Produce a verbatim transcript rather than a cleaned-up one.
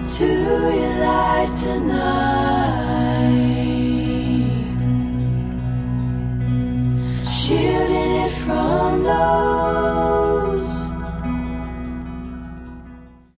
to your light tonight, shielding it from the